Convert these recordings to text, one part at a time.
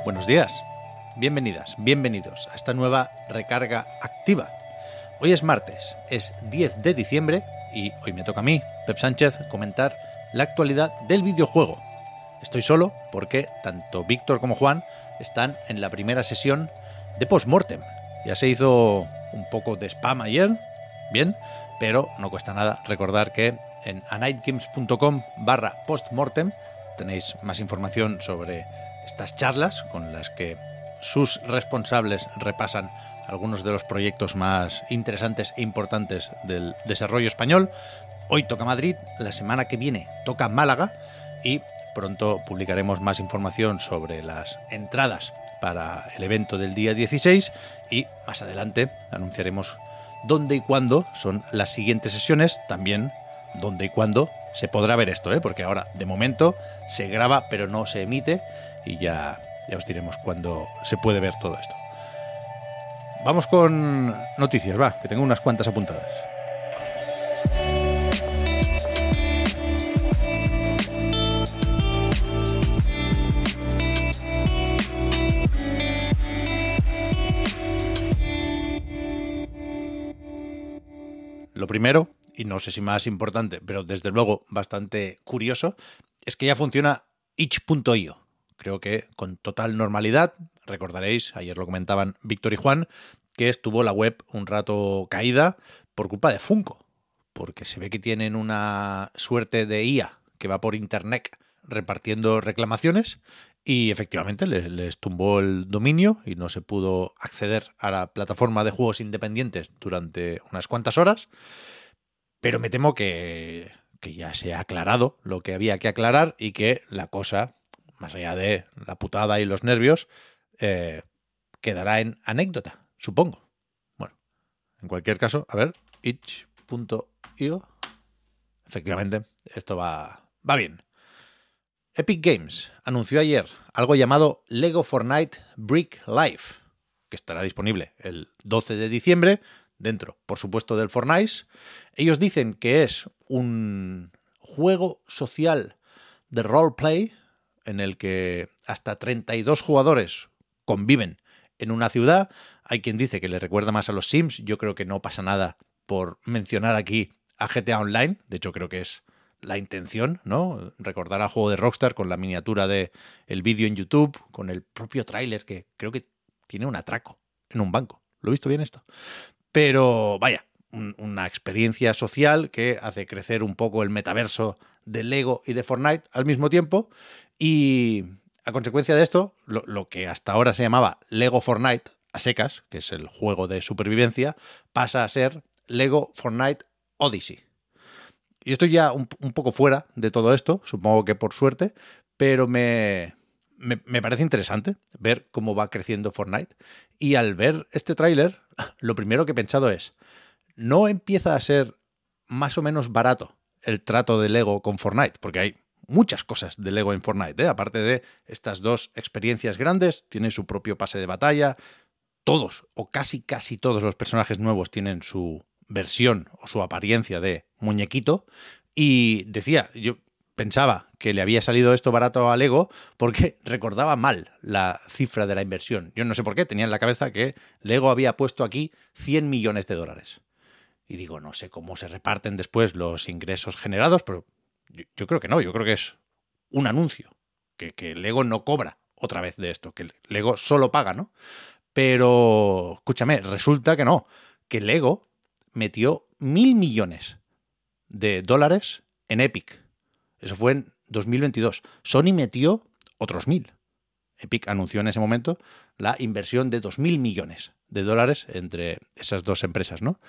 Buenos días, bienvenidas, bienvenidos a esta nueva recarga activa. Hoy es martes, es 10 de diciembre y hoy me toca a mí, Pep Sánchez, comentar la actualidad del videojuego. Estoy solo porque tanto Víctor como Juan están en la primera sesión de Postmortem. Ya se hizo un poco de spam ayer, bien, pero no cuesta nada recordar que en anightgames.com/postmortem tenéis más información sobre estas charlas con las que sus responsables repasan algunos de los proyectos más interesantes e importantes del desarrollo español. Hoy toca Madrid, la semana que viene toca Málaga y pronto publicaremos más información sobre las entradas para el evento del día 16 y más adelante anunciaremos dónde y cuándo son las siguientes sesiones, también dónde y cuándo se podrá ver esto, porque ahora de momento se graba pero no se emite y ya os diremos cuándo se puede ver todo esto. Vamos con noticias, que tengo unas cuantas apuntadas. Lo primero, y no sé si más importante, pero desde luego bastante curioso, es que ya funciona itch.io. Creo que con total normalidad. Recordaréis, ayer lo comentaban Víctor y Juan, que estuvo la web un rato caída por culpa de Funko, porque se ve que tienen una suerte de IA que va por internet repartiendo reclamaciones y efectivamente les tumbó el dominio y no se pudo acceder a la plataforma de juegos independientes durante unas cuantas horas, pero me temo que ya se ha aclarado lo que había que aclarar y que la cosa, más allá de la putada y los nervios, quedará en anécdota, supongo. Bueno, en cualquier caso, a ver, itch.io. Efectivamente, esto va bien. Epic Games anunció ayer algo llamado Lego Fortnite Brick Life, que estará disponible el 12 de diciembre, dentro, por supuesto, del Fortnite. Ellos dicen que es un juego social de roleplay en el que hasta 32 jugadores conviven en una ciudad. Hay quien dice que le recuerda más a los Sims. Yo creo que no pasa nada por mencionar aquí a GTA Online. De hecho, creo que es la intención, ¿no? Recordar al juego de Rockstar con la miniatura de el vídeo en YouTube, con el propio tráiler que creo que tiene un atraco en un banco. ¿Lo he visto bien esto? Pero vaya, una experiencia social que hace crecer un poco el metaverso de Lego y de Fortnite al mismo tiempo. Y a consecuencia de esto, lo que hasta ahora se llamaba Lego Fortnite a secas, que es el juego de supervivencia, pasa a ser Lego Fortnite Odyssey. Y estoy ya un poco fuera de todo esto, supongo que por suerte, pero me parece interesante ver cómo va creciendo Fortnite. Y al ver este tráiler, lo primero que he pensado es, ¿no empieza a ser más o menos barato el trato de Lego con Fortnite? Porque hay muchas cosas de Lego en Fortnite, aparte de estas dos experiencias grandes, tiene su propio pase de batalla, todos o casi todos los personajes nuevos tienen su versión o su apariencia de muñequito. Y decía, yo pensaba que le había salido esto barato a Lego porque recordaba mal la cifra de la inversión. Yo no sé por qué, tenía en la cabeza que Lego había puesto aquí 100 millones de dólares. Y digo, no sé cómo se reparten después los ingresos generados, pero yo creo que no, yo creo que es un anuncio, que Lego no cobra otra vez de esto, que Lego solo paga, ¿no? Pero, escúchame, resulta que no, que Lego metió 1.000 millones de dólares en Epic. Eso fue en 2022. Sony metió otros 1.000. Epic anunció en ese momento la inversión de 2.000 millones de dólares entre esas dos empresas, ¿no?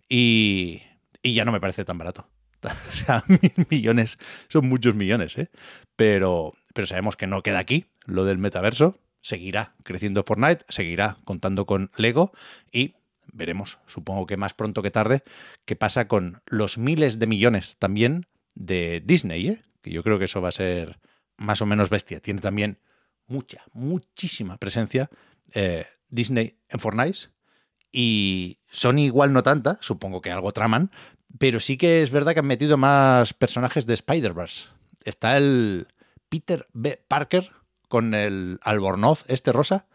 Y ya no me parece tan barato. O sea, 1.000 millones son muchos millones, ¿eh? Pero sabemos que no queda aquí lo del metaverso. Seguirá creciendo Fortnite, seguirá contando con Lego y veremos, supongo que más pronto que tarde, qué pasa con los miles de millones también de Disney, que yo creo que eso va a ser más o menos bestia. Tiene también muchísima presencia Disney en Fortnite y Sony igual no tanta, supongo que algo traman, pero sí que es verdad que han metido más personajes de Spider-Verse. Está el Peter B. Parker con el albornoz este rosa,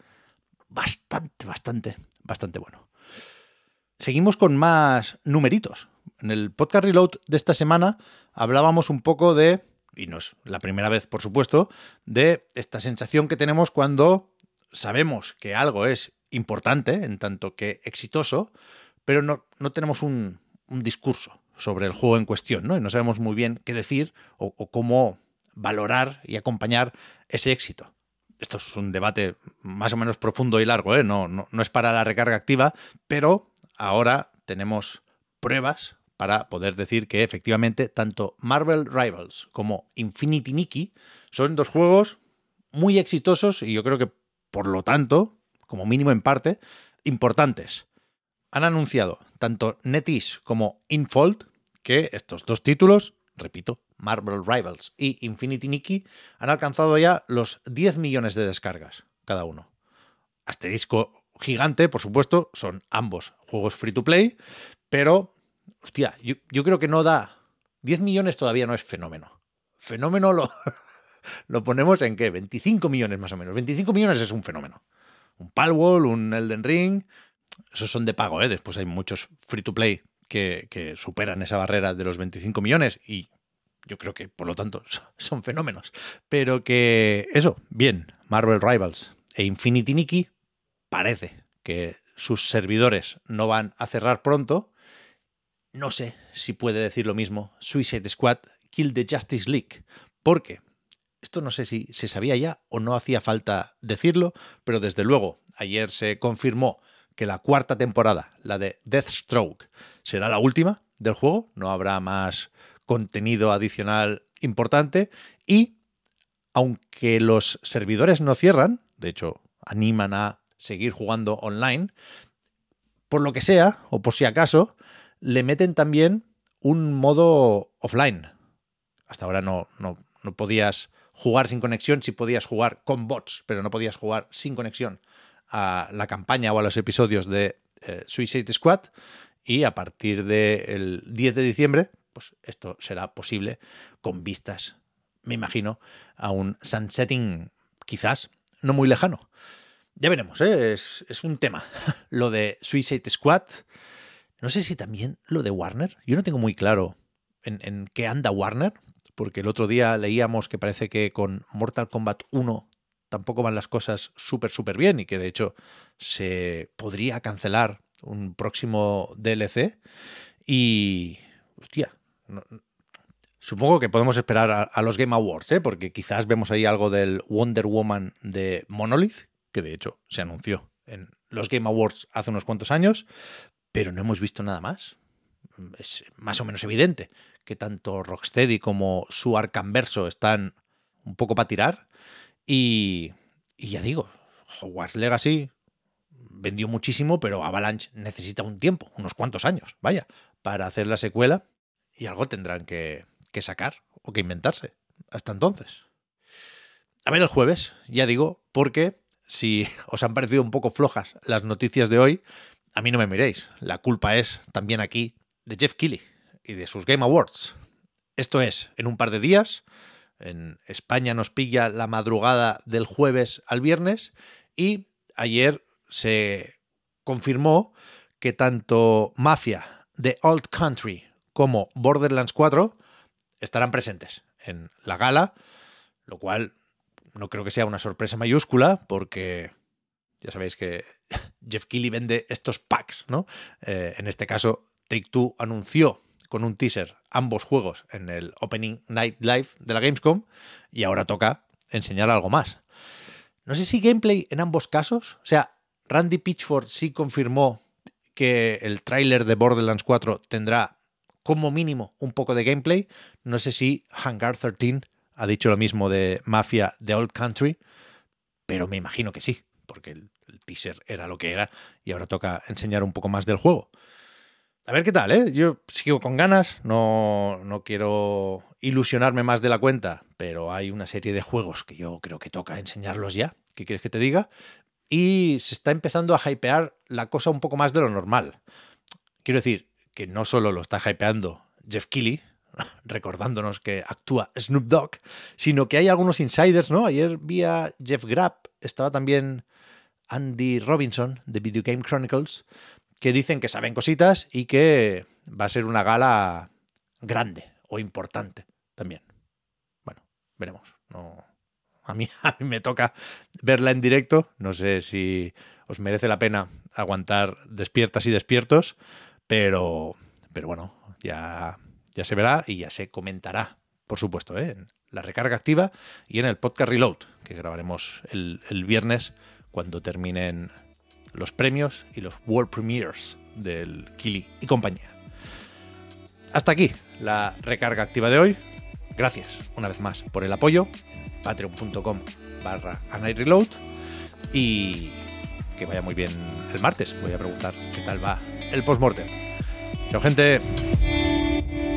bastante bueno. Seguimos con más numeritos. En el podcast Reload de esta semana hablábamos un poco de, y no es la primera vez por supuesto, de esta sensación que tenemos cuando sabemos que algo es importante, en tanto que exitoso, pero no tenemos un discurso sobre el juego en cuestión, ¿no? Y no sabemos muy bien qué decir o cómo valorar y acompañar ese éxito. Esto es un debate más o menos profundo y largo, ¿eh? No es para la recarga activa, pero ahora tenemos pruebas para poder decir que efectivamente tanto Marvel Rivals como Infinity Nikki son dos juegos muy exitosos y yo creo que, por lo tanto, como mínimo en parte, importantes. Han anunciado tanto NetEase como Infold que estos dos títulos, repito, Marvel Rivals y Infinity Nikki, han alcanzado ya los 10 millones de descargas cada uno. Asterisco gigante, por supuesto, son ambos juegos free to play, pero, hostia, yo creo que no da... 10 millones todavía no es fenómeno. Fenómeno lo ponemos en ¿qué? 25 millones más o menos. 25 millones es un fenómeno. Un Palworld, un Elden Ring, esos son de pago, ¿eh? Después hay muchos free to play que superan esa barrera de los 25 millones y yo creo que, por lo tanto, son fenómenos. Pero que eso, bien, Marvel Rivals e Infinity Nikki parece que sus servidores no van a cerrar pronto. No sé si puede decir lo mismo Suicide Squad Kill the Justice League, porque esto no sé si se sabía ya o no hacía falta decirlo, pero desde luego ayer se confirmó que la cuarta temporada, la de Deathstroke, será la última del juego, no habrá más contenido adicional importante y, aunque los servidores no cierran, de hecho animan a seguir jugando online, por lo que sea, o por si acaso, le meten también un modo offline. Hasta ahora no podías jugar sin conexión, sí podías jugar con bots, pero no podías jugar sin conexión a la campaña o a los episodios de Suicide Squad, y a partir del 10 de diciembre, pues esto será posible con vistas, me imagino, a un sunsetting quizás no muy lejano. Ya veremos, ¿eh? Es un tema lo de Suicide Squad. No sé si también lo de Warner. Yo no tengo muy claro en qué anda Warner, porque el otro día leíamos que parece que con Mortal Kombat 1 tampoco van las cosas súper bien y que de hecho se podría cancelar un próximo DLC. Y, hostia, supongo que podemos esperar a los Game Awards, ¿eh? Porque quizás vemos ahí algo del Wonder Woman de Monolith, que de hecho se anunció en los Game Awards hace unos cuantos años, pero no hemos visto nada más. Es más o menos evidente que tanto Rocksteady como su Arkhamverso están un poco para tirar. Y ya digo, Hogwarts Legacy vendió muchísimo, pero Avalanche necesita un tiempo, unos cuantos años, vaya, para hacer la secuela, y algo tendrán que sacar o que inventarse hasta entonces. A ver el jueves, ya digo, porque si os han parecido un poco flojas las noticias de hoy, a mí no me miréis. La culpa es también aquí de Jeff Keighley y de sus Game Awards. Esto es, en un par de días. En España nos pilla la madrugada del jueves al viernes y ayer se confirmó que tanto Mafia, The Old Country como Borderlands 4 estarán presentes en la gala, lo cual no creo que sea una sorpresa mayúscula porque ya sabéis que Jeff Keighley vende estos packs, ¿no? En este caso, Take-Two anunció con un teaser ambos juegos en el Opening Night Live de la Gamescom y ahora toca enseñar algo más. No sé si gameplay en ambos casos. O sea, Randy Pitchford sí confirmó que el tráiler de Borderlands 4 tendrá como mínimo un poco de gameplay. No sé si Hangar 13 ha dicho lo mismo de Mafia The Old Country, pero me imagino que sí, porque el teaser era lo que era y ahora toca enseñar un poco más del juego. A ver qué tal, ¿eh? Yo sigo con ganas, no quiero ilusionarme más de la cuenta, pero hay una serie de juegos que yo creo que toca enseñarlos ya. ¿Qué quieres que te diga? Y se está empezando a hypear la cosa un poco más de lo normal. Quiero decir que no solo lo está hypeando Jeff Keighley, recordándonos que actúa Snoop Dogg, sino que hay algunos insiders, ¿no? Ayer vi a Jeff Grapp, estaba también Andy Robinson de Video Game Chronicles, que dicen que saben cositas y que va a ser una gala grande o importante también. Bueno, veremos. No, a mí me toca verla en directo. No sé si os merece la pena aguantar despiertas y despiertos, pero bueno, ya se verá y ya se comentará, por supuesto, en la recarga activa y en el podcast Reload, que grabaremos el viernes cuando terminen los premios y los World Premiers del Kili y compañía. Hasta aquí la recarga activa de hoy. Gracias una vez más por el apoyo en patreon.com/AnightReload y que vaya muy bien el martes. Voy a preguntar qué tal va el postmortem. Chao, gente.